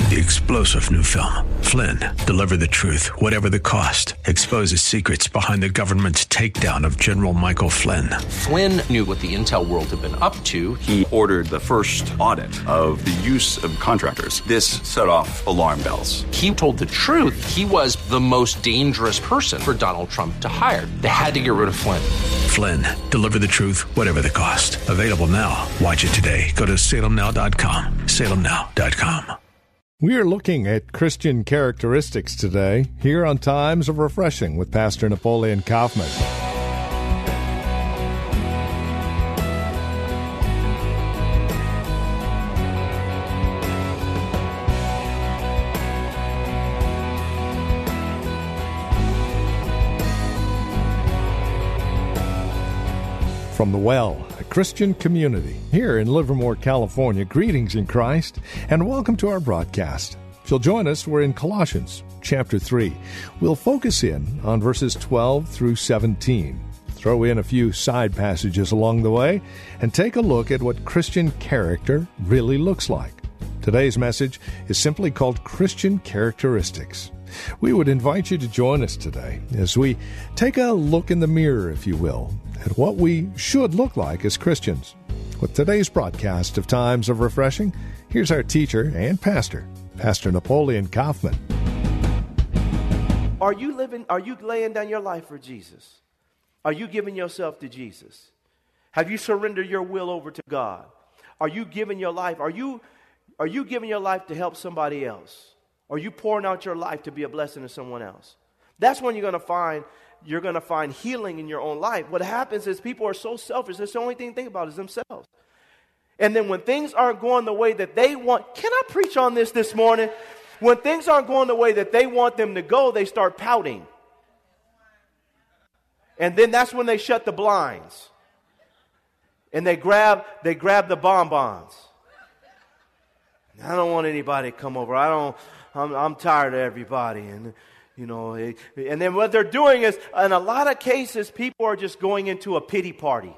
The explosive new film, Flynn, deliver the truth, whatever the cost. Exposes secrets behind the government's takedown of General Michael Flynn. Flynn knew what the intel world had been up to. He ordered the first audit of the use of contractors. This set off alarm bells. He told the truth. He was the most dangerous person for Donald Trump to hire. They had to get rid of Flynn. Flynn, deliver the truth, whatever the cost. Available now. Watch it today. Go to salemnow.com. salemnow.com. We are looking at Christian characteristics today, here on Times of Refreshing with Pastor Napoleon Kaufman. From the Well, a Christian community here in Livermore, California. Greetings in Christ and welcome to our broadcast. If you'll join us, we're in Colossians chapter 3. We'll focus in on verses 12 through 17. Throw in a few side passages along the way and take a look at what Christian character really looks like. Today's message is simply called Christian Characteristics. We would invite you to join us today as we take a look in the mirror, if you will, at what we should look like as Christians. With today's broadcast of Times of Refreshing, here's our teacher and pastor, Pastor Napoleon Kaufman. Are you laying down your life for Jesus? Are you giving yourself to Jesus? Have you surrendered your will over to God? Are you giving your life? Are you giving your life to help somebody else? Are you pouring out your life to be a blessing to someone else? That's when you're going to find healing in your own life. What happens is people are so selfish. That's the only thing to think about is themselves. And then when things aren't going the way that they want, can I preach on this morning? When things aren't going the way that they want them to go, they start pouting. And then that's when they shut the blinds. And they grab the bonbons. I don't want anybody to come over. I'm tired of everybody. And and then what they're doing is, in a lot of cases, people are just going into a pity party.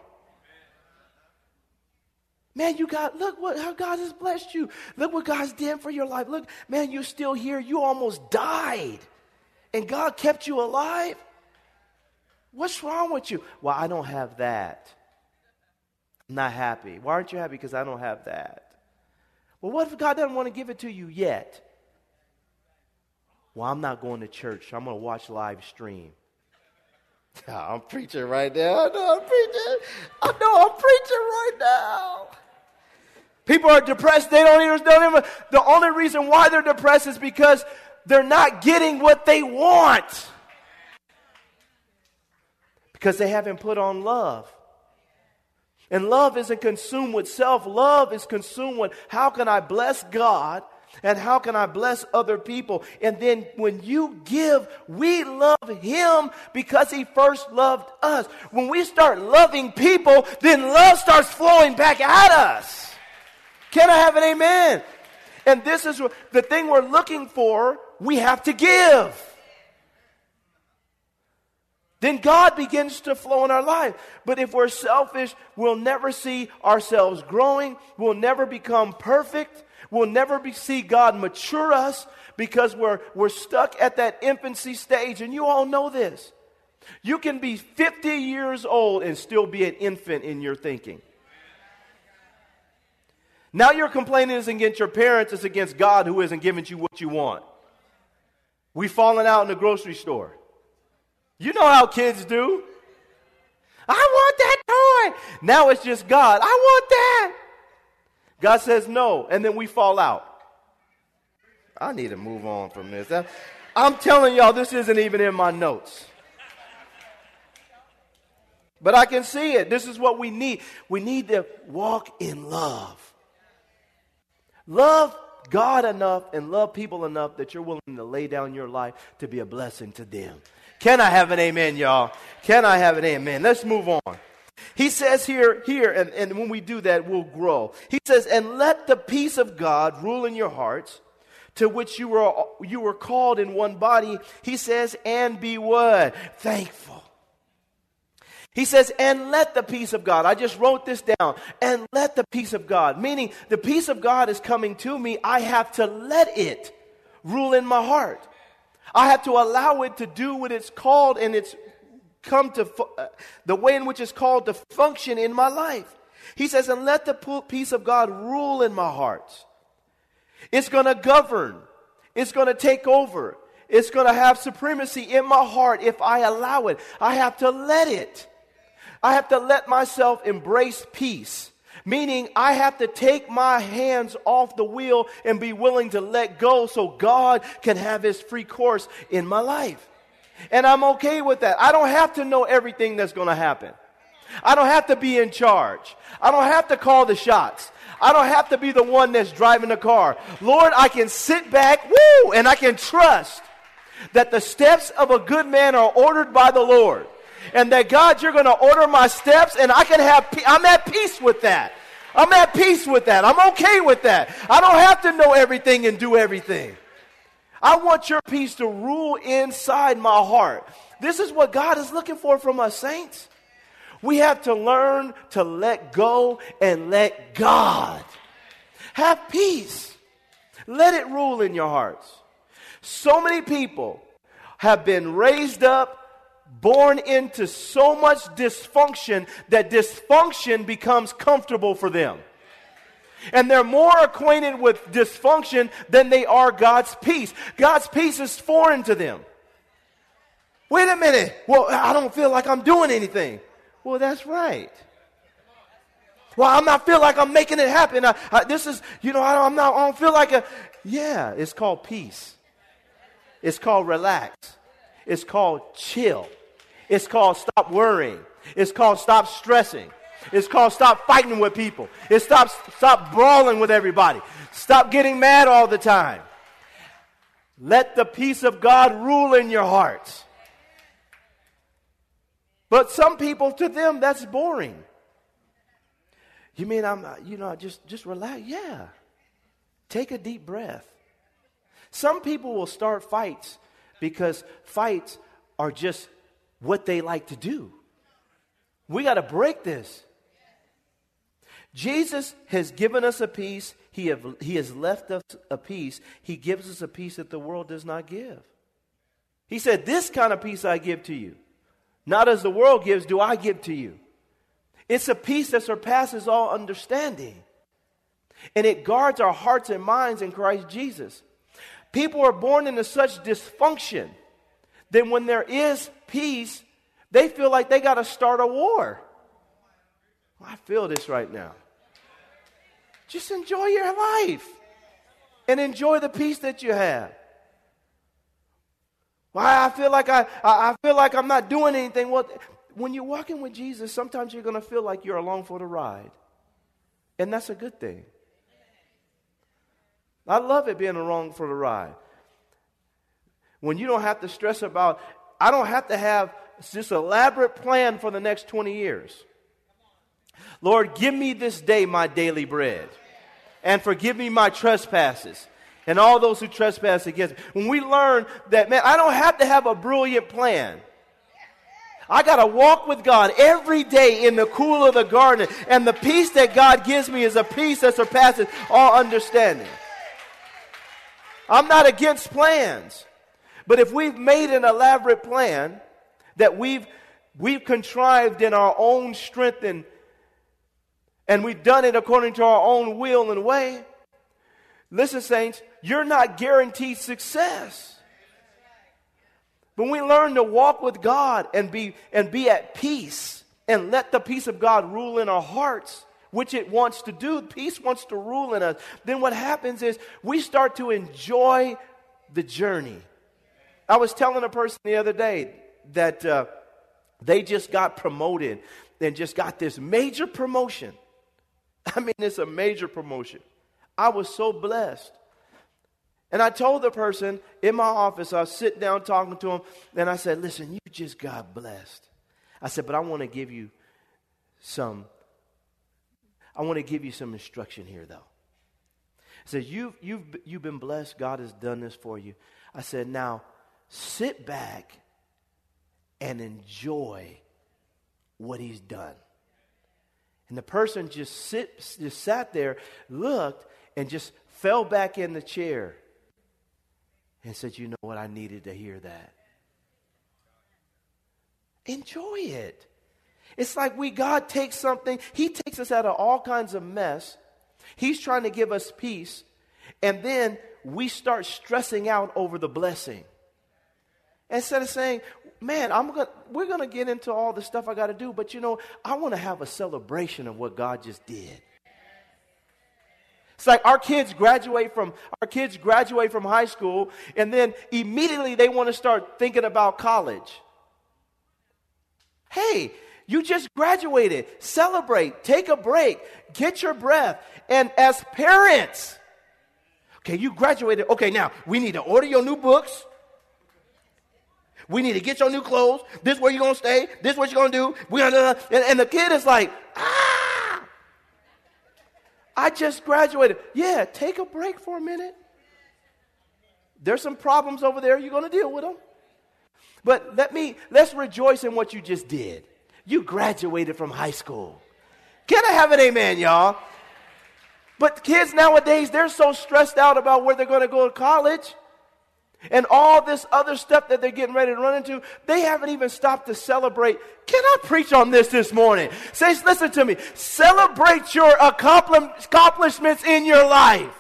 Man, look how God has blessed you. Look what God's done for your life. Look, man, you're still here. You almost died. And God kept you alive. What's wrong with you? Well, I don't have that. I'm not happy. Why aren't you happy? Because I don't have that. Well, what if God doesn't want to give it to you yet? Well, I'm not going to church. I'm going to watch live stream. I'm preaching right now. I know I'm preaching right now. People are depressed. They don't even. The only reason why they're depressed is because they're not getting what they want. Because they haven't put on love. And love isn't consumed with self. Love is consumed with how can I bless God and how can I bless other people. And then when you give, we love Him because He first loved us. When we start loving people, then love starts flowing back at us. Can I have an amen? And this is the thing we're looking for. We have to give. Then God begins to flow in our life. But if we're selfish, we'll never see ourselves growing. We'll never become perfect. We'll never see God mature us because we're stuck at that infancy stage. And you all know this. You can be 50 years old and still be an infant in your thinking. Now your complaining is against your parents, it's against God who isn't giving you what you want. We've fallen out in the grocery store. You know how kids do. I want that toy. Now it's just God. I want that. God says no, and then we fall out. I need to move on from this. I'm telling y'all, this isn't even in my notes. But I can see it. This is what we need. We need to walk in love. Love God enough and love people enough that you're willing to lay down your life to be a blessing to them. Can I have an amen, y'all? Can I have an amen? Let's move on. He says here, and when we do that, we'll grow. He says, and let the peace of God rule in your hearts, to which you were called in one body. He says, and be what? Thankful. He says, and let the peace of God. I just wrote this down. And let the peace of God. Meaning the peace of God is coming to me. I have to let it rule in my heart. I have to allow it to do what it's called, and it's come to the way in which it's called to function in my life. He says, and let the peace of God rule in my heart. It's going to govern. It's going to take over. It's going to have supremacy in my heart if I allow it. I have to let it. I have to let myself embrace peace. Meaning I have to take my hands off the wheel and be willing to let go so God can have his free course in my life. And I'm okay with that. I don't have to know everything that's going to happen. I don't have to be in charge. I don't have to call the shots. I don't have to be the one that's driving the car. Lord, I can sit back, and I can trust that the steps of a good man are ordered by the Lord. And that, God, you're going to order my steps, and I can I'm at peace with that. I'm at peace with that. I'm okay with that. I don't have to know everything and do everything. I want your peace to rule inside my heart. This is what God is looking for from us, saints. We have to learn to let go and let God have peace. Let it rule in your hearts. So many people have been raised up, born into so much dysfunction that dysfunction becomes comfortable for them. And they're more acquainted with dysfunction than they are God's peace. God's peace is foreign to them. Wait a minute. Well, I don't feel like I'm doing anything. Well, that's right. Well, I'm not feel like I'm making it happen. I don't feel like yeah, it's called peace. It's called relax. It's called chill. It's called stop worrying. It's called stop stressing. It's called stop fighting with people. It's stop brawling with everybody. Stop getting mad all the time. Let the peace of God rule in your hearts. But some people, to them, that's boring. You mean just relax? Yeah. Take a deep breath. Some people will start fights because fights are just what they like to do. We got to break this. Jesus has given us a peace. He has left us a peace. He gives us a peace that the world does not give. He said, this kind of peace I give to you. Not as the world gives, do I give to you. It's a peace that surpasses all understanding. And it guards our hearts and minds in Christ Jesus. People are born into such dysfunction that when there is peace, they feel like they got to start a war. I feel this right now. Just enjoy your life and enjoy the peace that you have. Why I feel like I'm not doing anything. Well, when you're walking with Jesus, sometimes you're going to feel like you're along for the ride. And that's a good thing. I love it being along for the ride. When you don't have to stress about, I don't have to have this elaborate plan for the next 20 years. Lord, give me this day my daily bread. And forgive me my trespasses. And all those who trespass against me. When we learn that, man, I don't have to have a brilliant plan. I got to walk with God every day in the cool of the garden. And the peace that God gives me is a peace that surpasses all understanding. I'm not against plans. But if we've made an elaborate plan that we've contrived in our own strength and we've done it according to our own will and way, listen, saints, you're not guaranteed success. When we learn to walk with God and be at peace and let the peace of God rule in our hearts, which it wants to do, peace wants to rule in us, then what happens is we start to enjoy the journey. I was telling a person the other day that they just got promoted and just got this major promotion. I mean, it's a major promotion. I was so blessed. And I told the person in my office, I was sitting down talking to him, and I said, listen, you just got blessed. I said, but I want to give you some instruction here, though. I said, you've been blessed. God has done this for you. I said, now sit back and enjoy what he's done. And the person just sat there, looked, and just fell back in the chair and said, you know what, I needed to hear that. Enjoy it. It's like God takes something, he takes us out of all kinds of mess. He's trying to give us peace. And then we start stressing out over the blessing. Instead of saying, man, we're going to get into all the stuff I got to do. But I want to have a celebration of what God just did. It's like our kids graduate from high school, and then immediately they want to start thinking about college. Hey, you just graduated. Celebrate. Take a break. Get your breath. And as parents, okay, you graduated. Okay, now we need to order your new books. We need to get your new clothes. This is where you're going to stay. This is what you're going to do. And the kid is like, I just graduated. Yeah, take a break for a minute. There's some problems over there. You're going to deal with them. But let's rejoice in what you just did. You graduated from high school. Can I have an amen, y'all? But kids nowadays, they're so stressed out about where they're going to go to college and all this other stuff that they're getting ready to run into. They haven't even stopped to celebrate. Can I preach on this morning? Saints, listen to me. Celebrate your accomplishments in your life.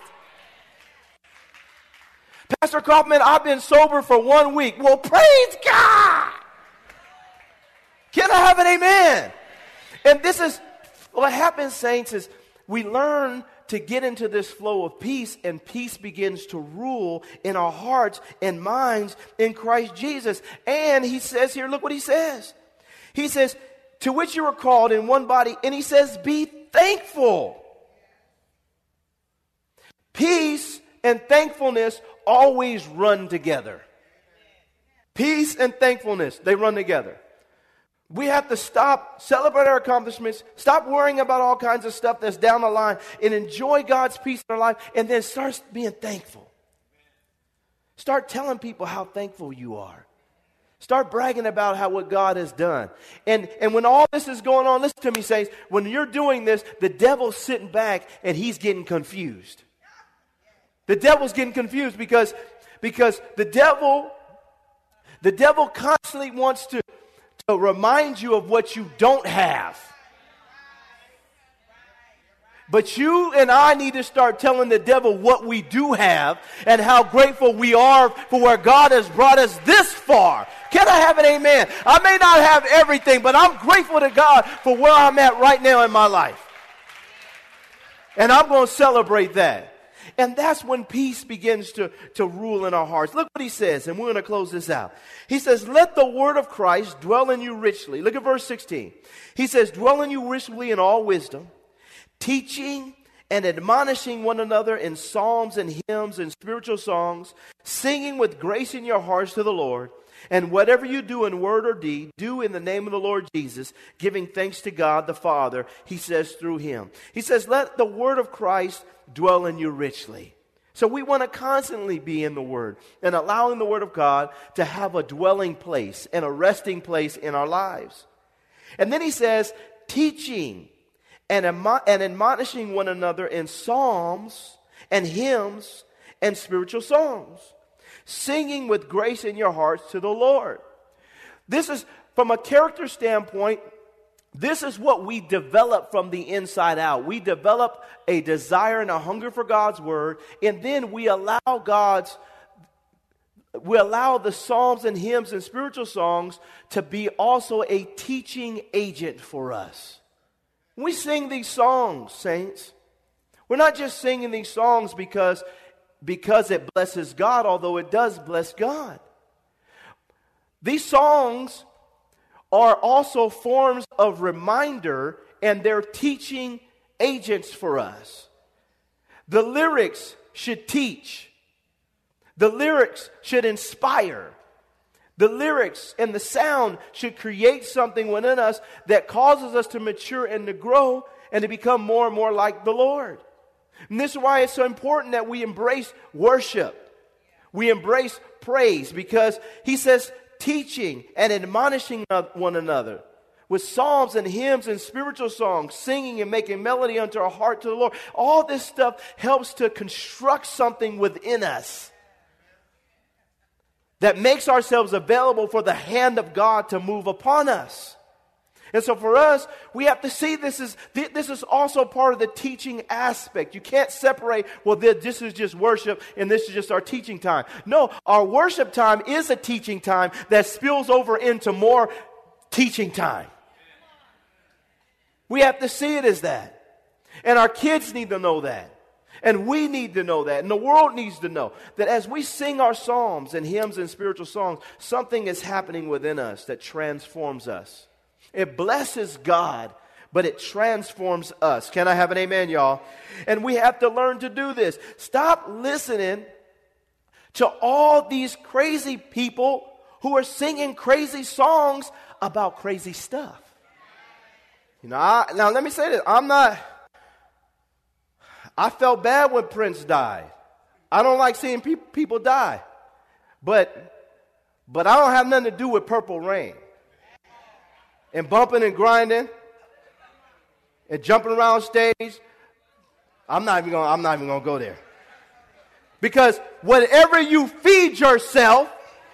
Pastor Kaufman, I've been sober for 1 week. Well, praise God. Can I have an amen? And this is what happens, saints, is we learn to get into this flow of peace, and peace begins to rule in our hearts and minds in Christ Jesus. And he says here, look what he says. He says, to which you were called in one body, and he says, be thankful. Peace and thankfulness always run together. Peace and thankfulness, they run together. We have to stop, celebrate our accomplishments, stop worrying about all kinds of stuff that's down the line, and enjoy God's peace in our life, and then start being thankful. Start telling people how thankful you are. Start bragging about what God has done. And when all this is going on, listen to me, saints, when you're doing this, the devil's sitting back and he's getting confused. The devil's getting confused because the devil constantly wants to remind you of what you don't have. But you and I need to start telling the devil what we do have and how grateful we are for where God has brought us this far. Can I have an amen? I may not have everything, but I'm grateful to God for where I'm at right now in my life. And I'm going to celebrate that. And that's when peace begins to rule in our hearts. Look what he says, and we're going to close this out. He says, let the word of Christ dwell in you richly. Look at verse 16. He says, dwell in you richly in all wisdom, teaching and admonishing one another in psalms and hymns and spiritual songs, singing with grace in your hearts to the Lord. And whatever you do in word or deed, do in the name of the Lord Jesus, giving thanks to God the Father, he says, through him. He says, let the word of Christ dwell in you richly. So we want to constantly be in the Word and allowing the Word of God to have a dwelling place and a resting place in our lives. And then he says, teaching and admonishing one another in psalms and hymns and spiritual songs, singing with grace in your hearts to the Lord. This is, from a character standpoint, this is what we develop from the inside out. We develop a desire and a hunger for God's word, and then we allow the psalms and hymns and spiritual songs to be also a teaching agent for us. When we sing these songs, saints, we're not just singing these songs because it blesses God, although it does bless God. These songs are also forms of reminder, and they're teaching agents for us. The lyrics should teach. The lyrics should inspire. The lyrics and the sound should create something within us that causes us to mature and to grow and to become more and more like the Lord. And this is why it's so important that we embrace worship. We embrace praise, because he says, teaching and admonishing one another with psalms and hymns and spiritual songs, singing and making melody unto our heart to the Lord. All this stuff helps to construct something within us that makes ourselves available for the hand of God to move upon us. And so for us, we have to see this is also part of the teaching aspect. You can't separate, well, this is just worship and this is just our teaching time. No, our worship time is a teaching time that spills over into more teaching time. We have to see it as that. And our kids need to know that. And we need to know that. And the world needs to know that as we sing our psalms and hymns and spiritual songs, something is happening within us that transforms us. It blesses God, but it transforms us. Can I have an amen, y'all? And we have to learn to do this. Stop listening to all these crazy people who are singing crazy songs about crazy stuff. Now let me say this. I felt bad when Prince died. I don't like seeing people die. But I don't have nothing to do with Purple Rain. And bumping and grinding. And jumping around stage. I'm not even gonna go there. Because whatever you feed yourself,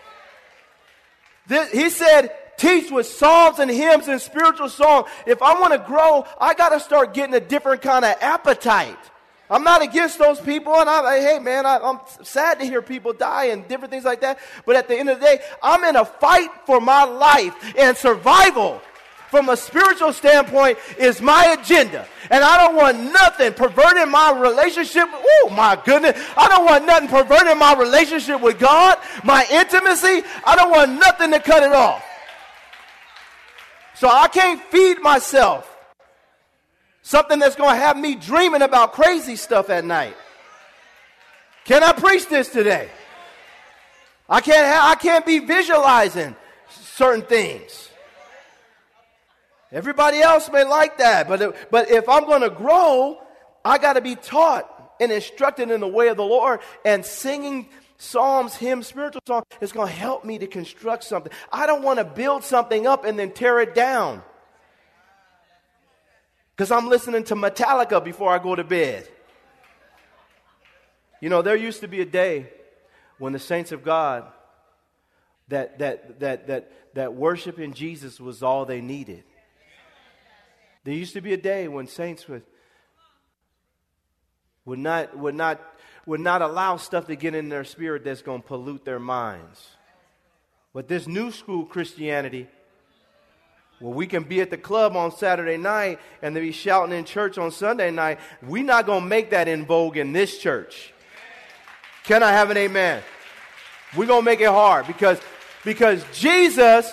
he said, teach with psalms and hymns and spiritual song. If I want to grow, I got to start getting a different kind of appetite. I'm not against those people, and I'm sad to hear people die and different things like that. But at the end of the day, I'm in a fight for my life, and survival from a spiritual standpoint is my agenda. And I don't want nothing perverting my relationship. Oh, my goodness. I don't want nothing perverting my relationship with God, my intimacy. I don't want nothing to cut it off. So I can't feed myself something that's going to have me dreaming about crazy stuff at night. Can I preach this today? I can't be visualizing certain things. Everybody else may like that, but if I'm going to grow, I got to be taught and instructed in the way of the Lord, and singing psalms, hymns, spiritual songs is going to help me to construct something. I don't want to build something up and then tear it down because I'm listening to Metallica before I go to bed. There used to be a day when the saints of God that worship in Jesus was all they needed. There used to be a day when saints would not allow stuff to get in their spirit that's going to pollute their minds. But this new school Christianity, well, we can be at the club on Saturday night and they be shouting in church on Sunday night. We're not going to make that in vogue in this church. Can I have an amen? We're going to make it hard because Jesus,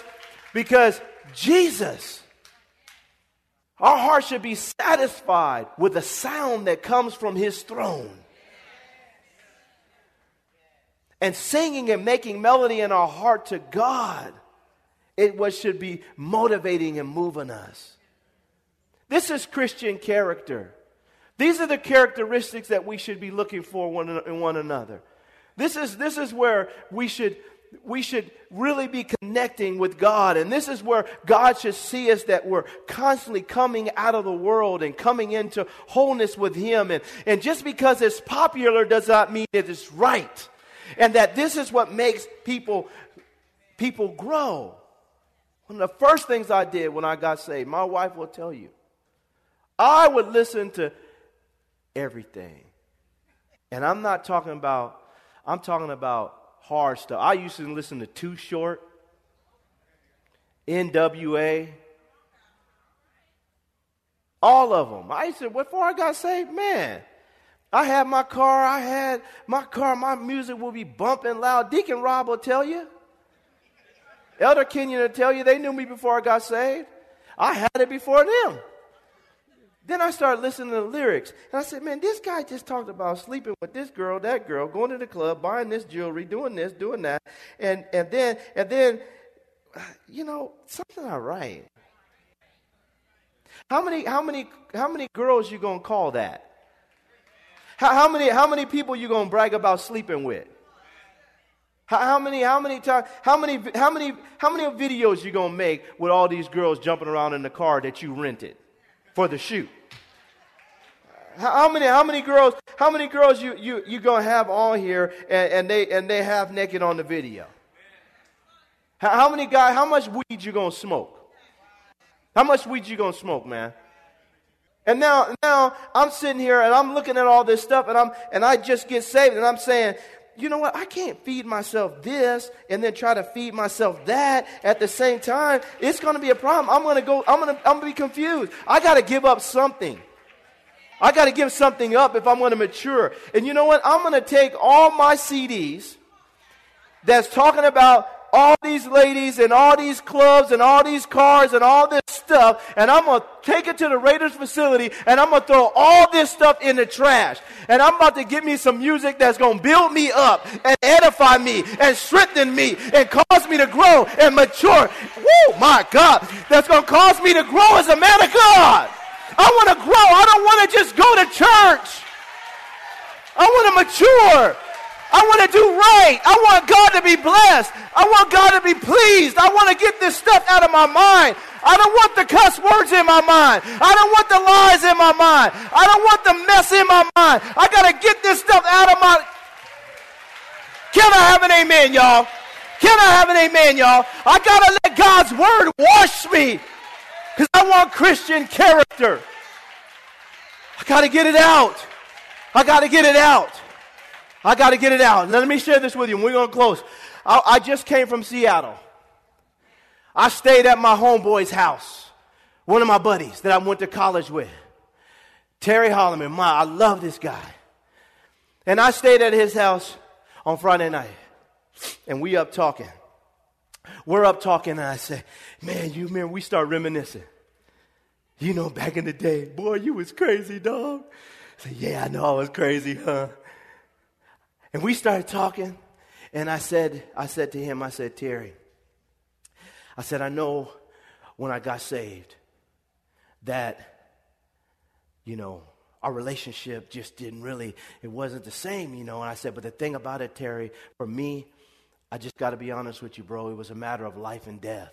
our heart should be satisfied with the sound that comes from his throne. And singing and making melody in our heart to God, it should be motivating and moving us. This is Christian character. These are the characteristics that we should be looking for in one another. This is where we should really be connecting with God. And this is where God should see us, that we're constantly coming out of the world and coming into wholeness with him. And just because it's popular does not mean that it's right. And that this is what makes people grow. One of the first things I did when I got saved, my wife will tell you, I would listen to everything. And I'm talking about hard stuff. I used to listen to Too Short, NWA, all of them. I used to, before I got saved, man, I had my car, my music will be bumping loud. Deacon Rob will tell you. Elder Kenyon will tell you, they knew me before I got saved. I had it before them. Then I started listening to the lyrics. And I said, man, this guy just talked about sleeping with this girl, that girl, going to the club, buying this jewelry, doing this, doing that. And then, something not right. How many girls you gonna call that? How many people you gonna brag about sleeping with? How many videos you gonna make with all these girls jumping around in the car that you rented for the shoot? How many girls you gonna have on here and they half naked on the video? How many guys? How much weed you gonna smoke? How much weed you gonna smoke, man? And now I'm sitting here and I'm looking at all this stuff and I just get saved and I'm saying, you know what? I can't feed myself this and then try to feed myself that at the same time. It's going to be a problem. I'm going to be confused. I got to give up something. I got to give something up if I'm going to mature. And you know what? I'm going to take all my CDs that's talking about all these ladies and all these clubs and all these cars and all this stuff, and I'm going to take it to the Raiders facility and I'm going to throw all this stuff in the trash. And I'm about to get me some music that's going to build me up and edify me and strengthen me and cause me to grow and mature. Woo, my God. That's going to cause me to grow as a man of God. I want to grow. I don't want to just go to church. I want to mature. I want to do right. I want God to be blessed. I want God to be pleased. I want to get this stuff out of my mind. I don't want the cuss words in my mind. I don't want the lies in my mind. I don't want the mess in my mind. I got to get this stuff out of my... Can I have an amen, y'all? Can I have an amen, y'all? I got to let God's word wash me because I want Christian character. I got to get it out. I got to get it out. I got to get it out. Now, let me share this with you. We're going to close. I just came from Seattle. I stayed at my homeboy's house, one of my buddies that I went to college with, Terry Holloman. I love this guy. And I stayed at his house on Friday night, and we up talking. We're up talking, and I say, man, you remember, we start reminiscing. You know, back in the day, boy, you was crazy, dog. I said, yeah, I know I was crazy, huh? And we started talking, and I said to him, I said, Terry, I said, I know when I got saved that, you know, our relationship just it wasn't the same, you know. And I said, but the thing about it, Terry, for me, I just got to be honest with you, bro. It was a matter of life and death.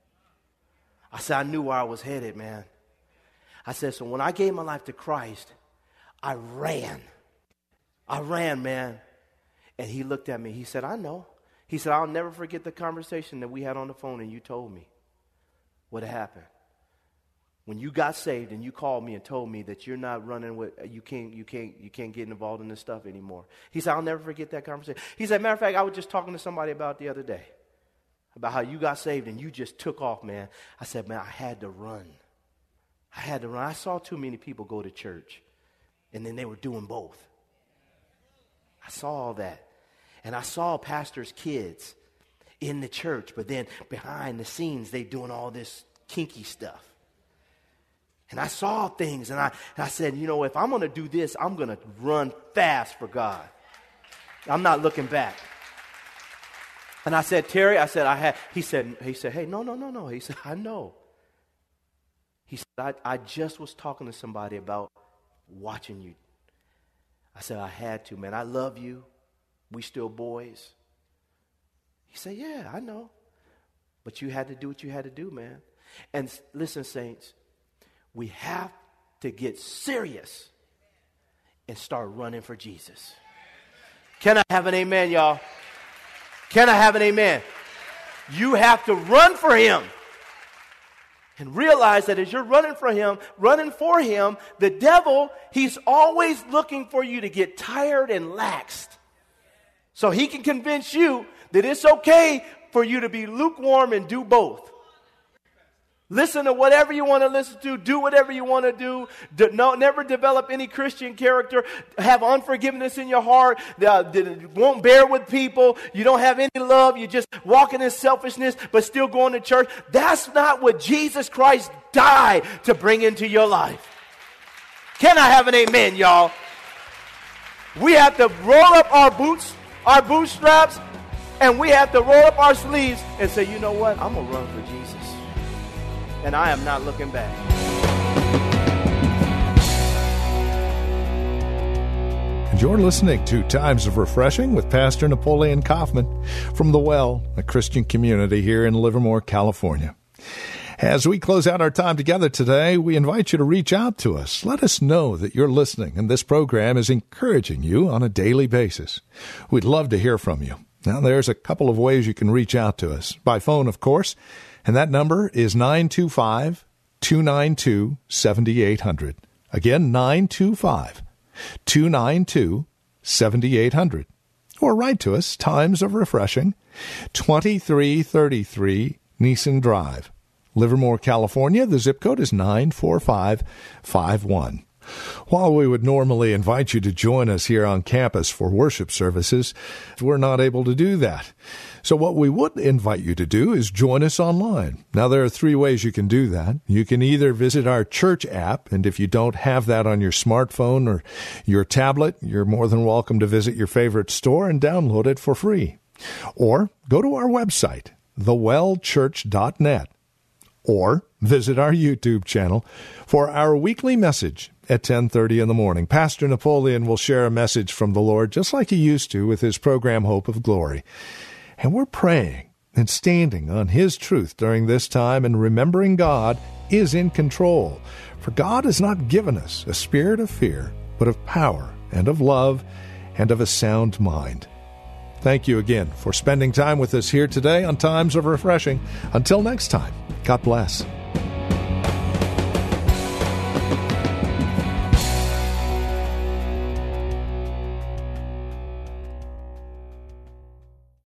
I said, I knew where I was headed, man. I said, so when I gave my life to Christ, I ran, man. And he looked at me. He said, I know. He said, I'll never forget the conversation that we had on the phone and you told me what had happened. When you got saved and you called me and told me that you're not running with, you can't get involved in this stuff anymore. He said, I'll never forget that conversation. He said, matter of fact, I was just talking to somebody about it the other day, about how you got saved and you just took off, man. I said, man, I had to run. I saw too many people go to church and then they were doing both. I saw all that. And I saw pastors' kids in the church, but then behind the scenes, they doing all this kinky stuff. And I saw things, and I said, you know, if I'm going to do this, I'm going to run fast for God. I'm not looking back. And I said, Terry, he said, hey, no. He said, I know. He said, I just was talking to somebody about watching you. I said, I had to, man. I love you. We still boys. He said, yeah, I know. But you had to do what you had to do, man. And listen, saints, we have to get serious and start running for Jesus. Can I have an amen, y'all? Can I have an amen? You have to run for him. And realize that as you're running for him, the devil, he's always looking for you to get tired and laxed. So he can convince you that it's okay for you to be lukewarm and do both. Listen to whatever you want to listen to. Do whatever you want to do. Never develop any Christian character. Have unforgiveness in your heart. Won't bear with people. You don't have any love. You just walking in selfishness, but still going to church. That's not what Jesus Christ died to bring into your life. Can I have an amen, y'all? We have to roll up our bootstraps, and we have to roll up our sleeves and say, you know what? I'm going to run for Jesus. And I am not looking back. And You're listening to Times of Refreshing with Pastor Napoleon Kaufman from The Well, a Christian community here in Livermore, California. As we close out our time together today, we invite you to reach out to us. Let us know that you're listening and this program is encouraging you on a daily basis. We'd love to hear from you. Now, there's a couple of ways you can reach out to us. By phone, of course, and that number is 925-292-7800. Again, 925-292-7800. Or write to us, Times of Refreshing, 2333 Neeson Drive, Livermore, California. The zip code is 94551. While we would normally invite you to join us here on campus for worship services, we're not able to do that. So what we would invite you to do is join us online. Now, there are three ways you can do that. You can either visit our church app, and if you don't have that on your smartphone or your tablet, you're more than welcome to visit your favorite store and download it for free. Or go to our website, thewellchurch.net. Or visit our YouTube channel for our weekly message at 10:30 in the morning. Pastor Napoleon will share a message from the Lord just like he used to with his program Hope of Glory. And we're praying and standing on his truth during this time and remembering God is in control. For God has not given us a spirit of fear, but of power and of love and of a sound mind. Thank you again for spending time with us here today on Times of Refreshing. Until next time, God bless.